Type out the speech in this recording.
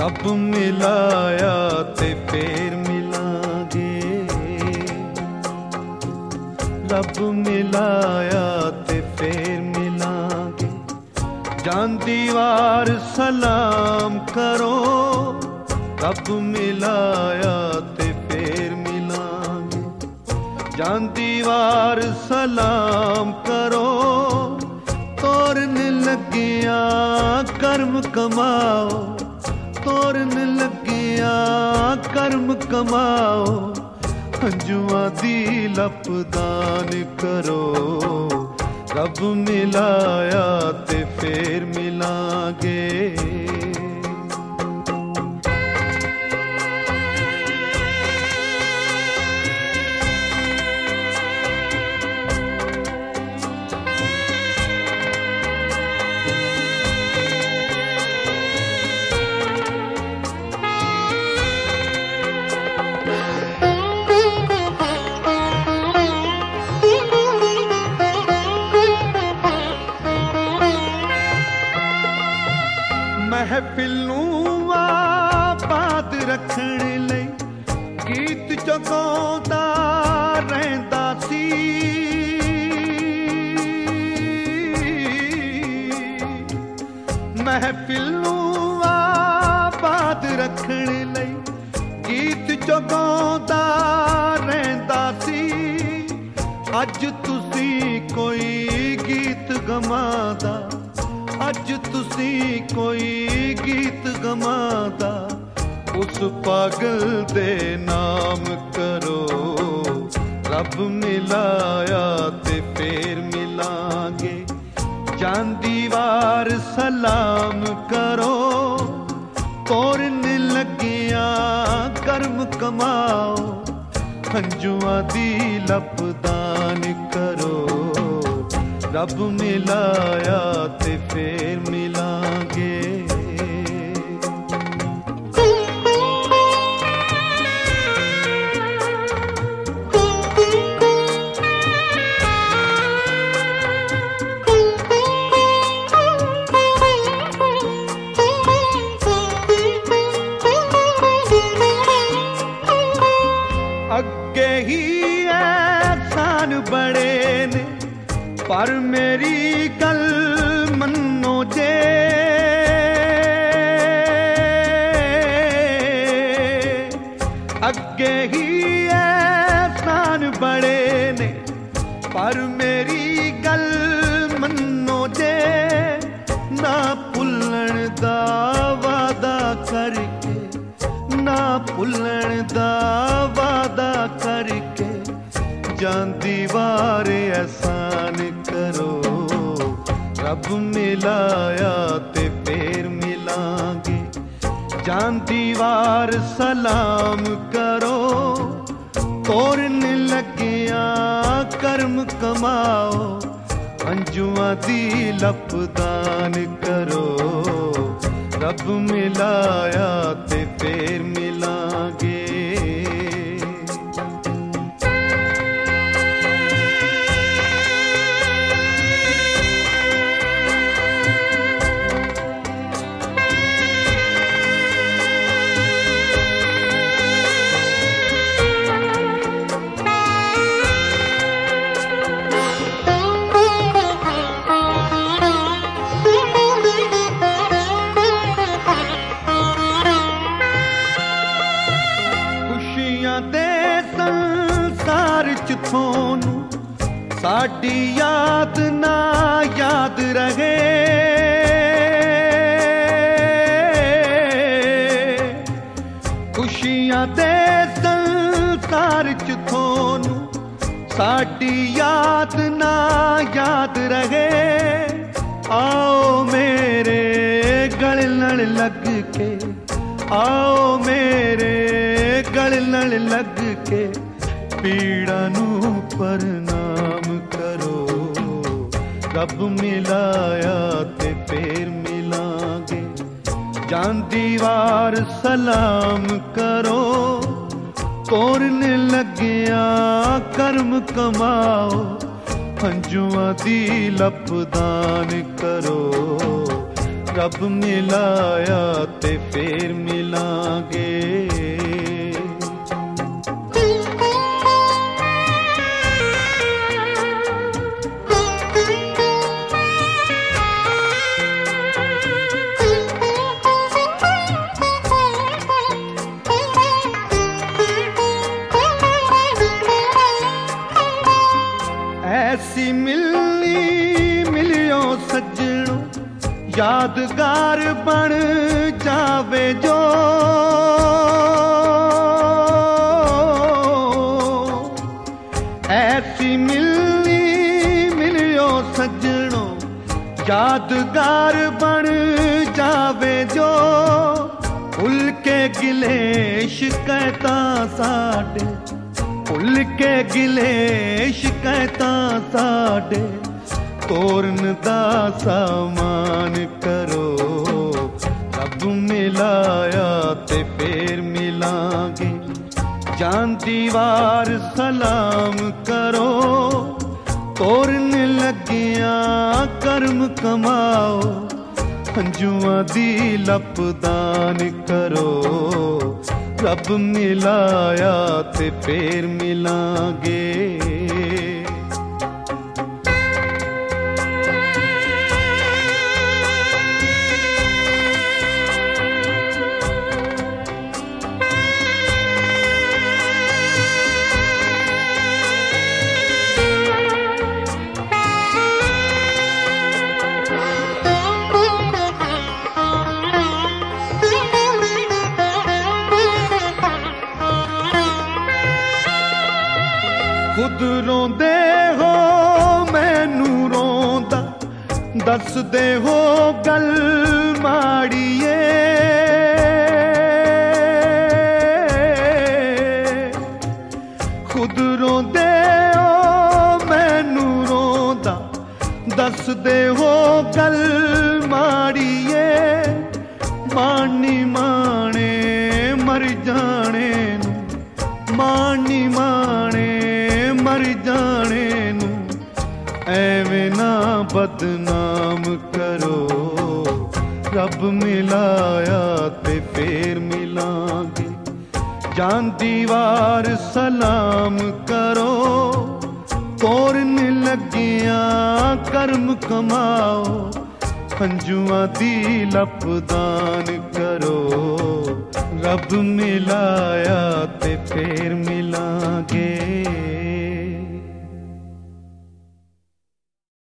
रब मिलाया ते फेर मिलांगे, रब मिलाया ते फेर मिलांगे। जांदी वार सलाम करो, रब मिलाया ते फेर मिलांगे। जांदी वार सलाम करो, तोरन लगिया कर्म कमाओ, तोरन लगिया कर्म कमाओ। हंजुआं दी लपदान करो, रब मिलाया ते फेर मिलांगे। महफिल नूं आबाद रखण लई गीत जगाउंदा रहिंदा सी। महफिल नूं आबाद रखण लई गीत जगाउंदा रहिंदा सी। अज तुसी कोई गीत गवांदा, अज तुसी कोई गीत गवांदा, उस पागल दे नाम करो। रब मिलाया ते फेर मिलांगे। जांदी वार सलाम करो, तोरन लगिया कर्म कमाओ। हंजुआं दी लपदान करो, रब मिलाया ते फेर मिलांगे। अगे ही एहसान बड़े ने, पर मेरी गल मन्नो जे। अगे ही एहसान बड़े ने, पर मेरी गल मन्नो जे। ना भुल्लण दा वादा करके, ना भुल्लण दा वादा करके। जांदी वार एहसान करो, रब मिलाया ते फेर मिलांगे। जांदी वार सलाम करो, तोरन लगिया कर्म कमाओ। हंजुआं दी लपदान करो, रब मिलाया ते फेर मिलांगे। थोनू साडी याद ना याद रहे। खुशियां दे संसार च थोनू साडी याद ना याद रहे। आओ मेरे गल नाल लग के, आओ मेरे गल नाल लग के। पीड़ा नू प्रणाम करो, रब मिलाया ते फेर मिलांगे। जांदी वार सलाम करो, तोरन लगिया कर्म कमाओ। हंजुआं दी लपदान करो, ਰੱਬ ਮਿਲਾਇਆ ਤੇ ਫੇਰ ਮਿਲਾਂਗੇ। ऐसी मिलनी मिलियो सज्जणो यादगार बन जावे जो, ऐसी मिलनी मिलियो सज्जणो यादगार बन जावे जो। भुल के गिले शिकायतां साडे, भुल के गिले शिकायतां साडे, तोरन दा सामान करो। रब मिलाया ते फेर मिलांगे, जान दीवार सलाम करो। तोरन लगिया कर्म कमाओ, हंजुआं दी लपदान करो। रब मिलाया ते फेर मिलांगे। खुद रोंदे हो मैनू रोंदा, दसदे हो गल माड़ीए। खुद रोंदे हो मैनू रोंदा, दसदे हो गल माड़ीए। मानी माने मर जाने नू, मानी माने मर जाने नू, ऐवें ना बदनाम करो। रब मिलाया ते फेर मिलांगे, जान दीवार सलाम करो। तोरन लगिया कर्म कमाओ, हंजुआं दी लपदान करो। रब मिलाया ते फेर मिलांगे।